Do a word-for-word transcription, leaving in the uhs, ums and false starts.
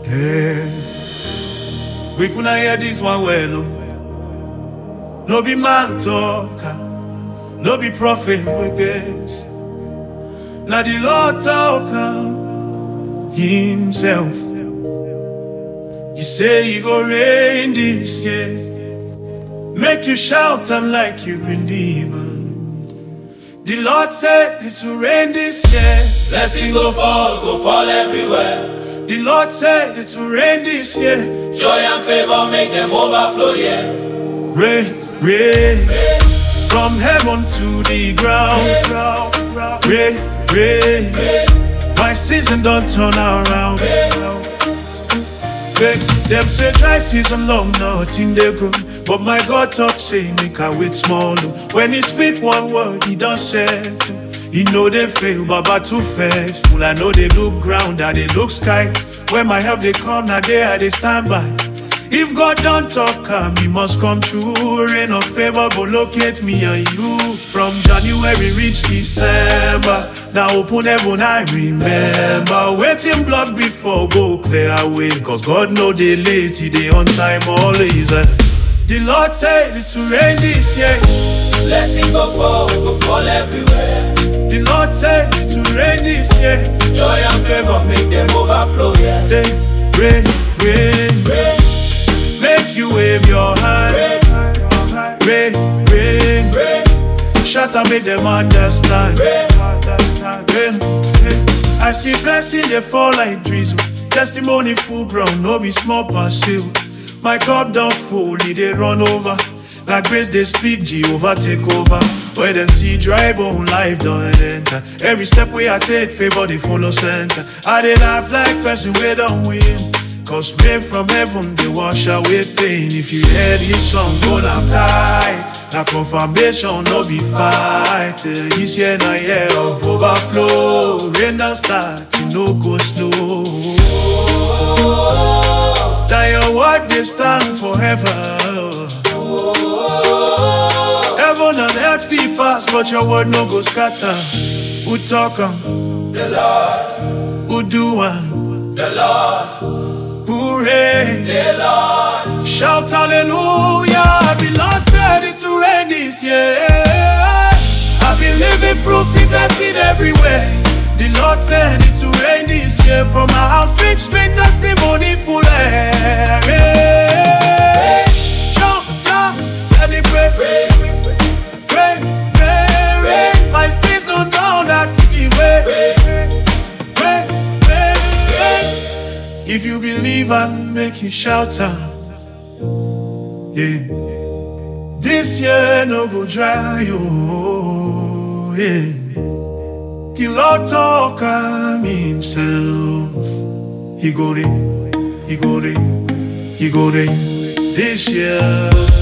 Yeah. We coulda hear this one well, oh. No be man talk, no be prophet we guess. Now the Lord talk himself. You say you go rain this year, make you shout I'm like you been demon. The Lord said it will rain this year. Blessing go fall, go fall everywhere. The Lord said it will rain this year. Joy and favor make them overflow, yeah. Rain, rain, Rain, from heaven to the ground. Rain, rain, rain, my season don't turn around. rain. Rain, them say dry season long, nothing they grow. But my God talk say make I wait small. oh. When he speak one word, he don't settle. He know they fail, Baba too faithful. I know they look ground, and they look sky. When my help they come, now they are they stand by. If God don't talk, come, he must come true. Rain of favor, go locate me and you. From January reach December, now open heaven, I remember. Waiting blood before go clear away. Cause God know they late, he they on time always. The Lord said it will rain this year. Blessing go fall, go fall everywhere. The Lord said it will rain this year. Joy and favor make them overflow, yeah. Then rain, rain, Rain, make you wave your hand. rain, Rain, rain, rain, shout and make them understand. rain. Rain, rain. I see blessing they fall like drizzle. Testimony full ground, no be small parcel. My cup don't full, it they run over. Like grace they speak, Jehovah take over. Where them see dry bone, life don't enter. Every step we I take, favor they follow center. I they laugh like person we don't win. Cause rain from heaven they wash away pain. If you hear this song, go down tight. Now confirmation, no be fight. This year na year of overflow. Rain don't start, you no go slow. That your word they stand forever. Heaven and earth fee pass, but your word no go scatter. Who talk am? The Lord, Who do am? the Lord, Who reign? the Lord. Shout hallelujah! The Lord said it to rain this year. I've been living proof, see blessing everywhere. The Lord said it to rain this year. From my house straight, straight testimony full air. Rain, shout, shout, celebrate. Rain, Rain, rain, rain, my season down that way. rain, Rain, rain, rain. If you believe I make you shout out. Yeah. This year no go dry, oh yeah. The Lord talk am himself. He go rain, he go rain, he go rain this year.